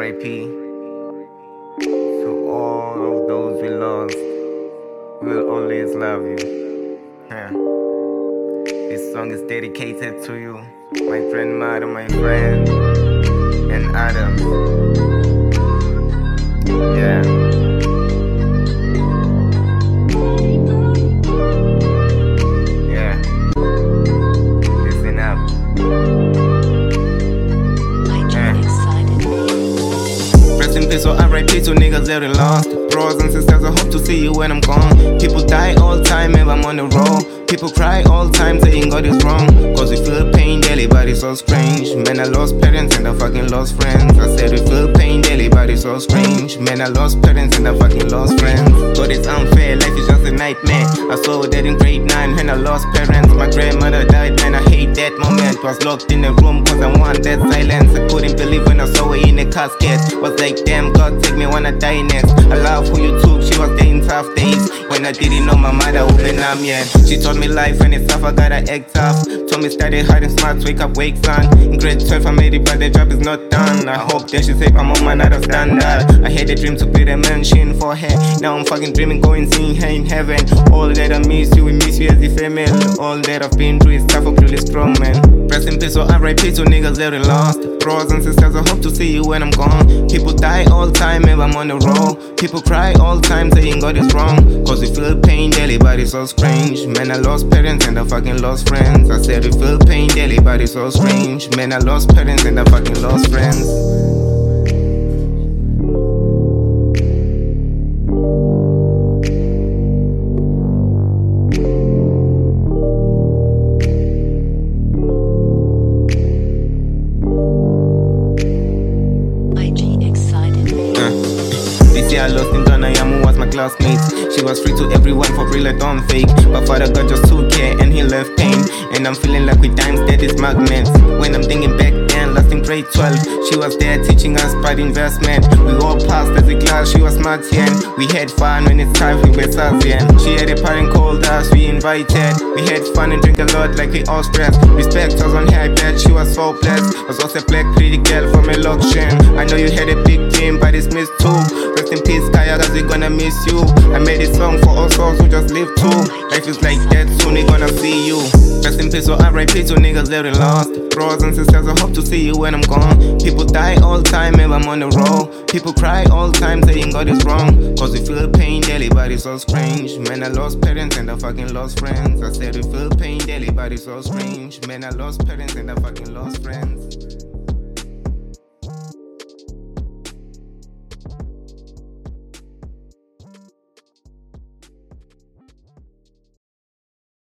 R.I.P. to all of those we lost. We'll always love you. Yeah. This song is dedicated to you, my grandmother, my friend, and Adam. Yeah. Yeah. Listen up. Rest in peace or R.I.P. to niggas that we lost. Bros and sisters, I hope to see you when I'm gone. People die all time if I'm on the road. People cry all time saying God is wrong. Cause we feel pain daily, but it's so strange. Man, I lost parents and I fucking lost friends. I said we feel pain daily, but it's so strange. Man, I lost parents and I fucking lost friends. God, it's unfair, life is just a nightmare. I saw that in grade 9 when I lost parents. My grandmother died, man, I hate that moment. Was locked in a room cause I want that silence. I couldn't believe when I saw her in a casket. Was like, damn, God, take me when I die next. I love who you took, she was there in tough days. When I didn't know my mother open up yet. She taught me life when it's tough, I gotta act tough. Told me study hard and smart, wake up, wake son. In grade 12 I made it, but the job is not done. I hope that she safe, I'm on another standard. I had a dream to build a mansion for her. Now I'm fucking dreaming, going seeing her in heaven. All that I miss you, we miss you as a female. All that I've been through is tough, I'm really strong, man. Rest in peace or R.I.P. to niggas that we lost. Bros and sisters, I hope to see you when I'm gone. People die all time if I'm on the road. People cry all time saying God is wrong. Cause we feel pain daily, but it's so strange. Man, I lost parents and I fucking lost friends. I said we feel pain daily, but it's so strange. Man, I lost parents and I fucking lost friends. This year I lost in Ghana, Yamu was my classmate. She was free to everyone, for real I don't fake. But father God just took care and he left pain. And I'm feeling like with times that is magnets. When I'm thinking back then, last in grade 12, she was there teaching us about investment. We all passed as a class, she was smart and we had fun when it's time we were Sazian. She had a parent called us, we invited. We had fun and drink a lot like we all stressed. Respect was on her, I bet she was so blessed. Was also a black pretty girl from a location. I know you had a big dream, but it's missed too. Rest in peace, Kaya, cause we gonna miss you. I made a song for all souls who just live too. Life is like that, soon we gonna see you. Rest in peace or R.I.P. to niggas that we lost. Bros and sisters, I hope to see you when I'm gone. People die all time if I'm on the road. People cry all time saying God is wrong. Cause we feel pain daily, but it's so strange. Man, I lost parents and I fucking lost friends. I said we feel pain daily, but it's so strange. Man, I lost parents and I fucking lost friends.